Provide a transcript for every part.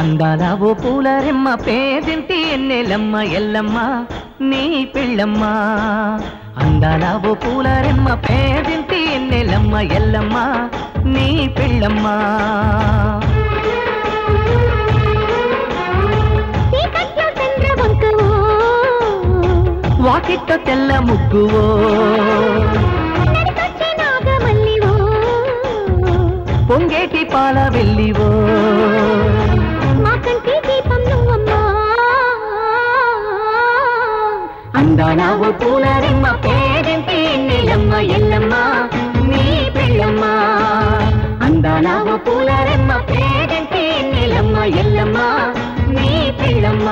అందాల ఓ పూలరెమ్మ పేదింటి ఎన్నెలమ్మ ఎల్లమ్మ నీ పిల్లమ్మ అందాల ఓ పూలరెమ్మ పేదింటి ఎన్నెలమ్మ ఎల్లమ్మ నీ పిల్లమ్మ వాకిట్ట తెల్ల ముగ్గువో పొంగేటి పాల వెళ్ళివో అందాల ఓ పూలరెమ్మ పేదింటి ఎన్నెలమ్మ ఎల్లమ్మ నీ పిల్లమ్మ అందాల ఓ పూలరెమ్మ పేదింటి ఎన్నెలమ్మ ఎల్లమ్మ నీ పిల్లమ్మ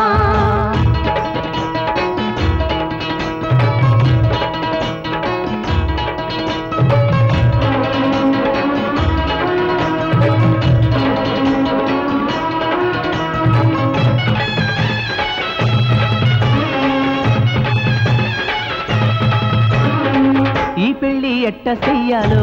ఈ పెళ్లి ఎట్ట చెయ్యాలో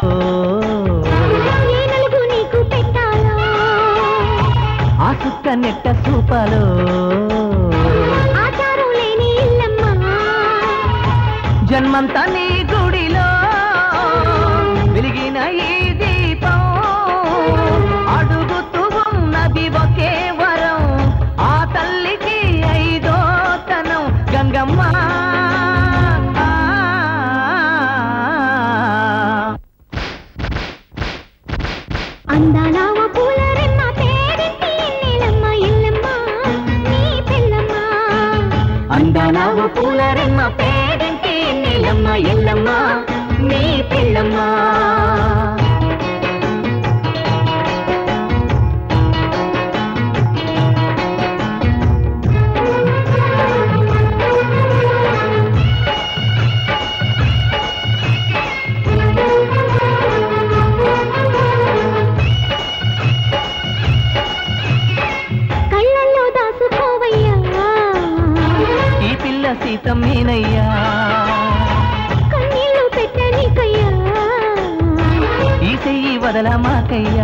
నీకు పెట్టాలో ఆ సుక్క నెట్ట చూపాలో ఆచారం లేని ఇల్లమ్మ జన్మంతా నీ గుడిలో వెలిగిన ఈ దీపం అడుగుతూ ఉన్నది ఒకే వరం ఆ తల్లికి ఐదో తనం గంగమ్మ అందాల ఓ పూలరెమ్మ పేదింటి ఎన్నెలమ్మ ఎల్లమ్మ నీ పిల్లమ్మ అందాల ఓ పూలరెమ్మ పేదింటి ఎన్నెలమ్మ ఎల్లమ్మ నీ పిల్లమ్మ సీతమ్మేనయ్యా కన్నీళ్ళు పెట్టనీకయ్యా ఈ చెయ్యి వదల మాకయ్యా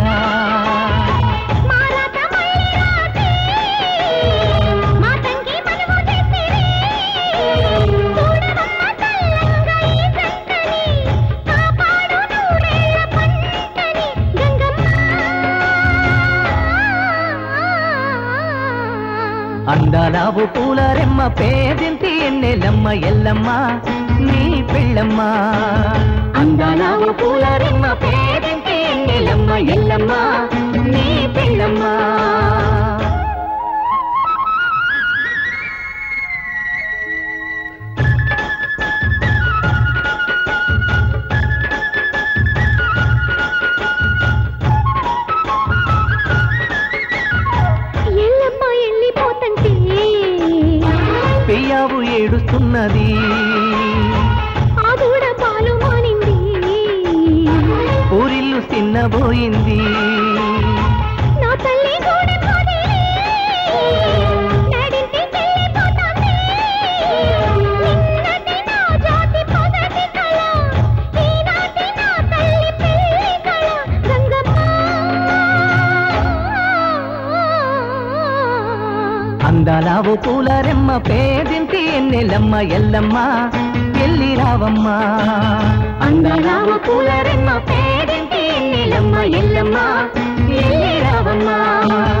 అందాల ఓ పూలరెమ్మ పేదింటి ఎన్నెలమ్మ ఎల్లమ్మ నీ పిల్లమ్మ అందాల ఓ పూలరెమ్మ పేదింటి ఎన్నెలమ్మ ఎల్లమ్మ నీ పిల్లమ్మ పెయ్యావు ఏడుస్తున్నది ఆ దూడ పాలు మానింది ఊరిల్లు చిన్నబోయింది నా తల్లి అందాల ఓ పూలరెమ్మ పేదింటి ఎన్నెలమ్మ ఎల్లమ్మ ఎల్లి రావమ్మ అందాల ఓ పూలరెమ్మ పేదింటి ఎన్నెలమ్మ ఎల్లమ్మ ఎల్లి రావమ్మ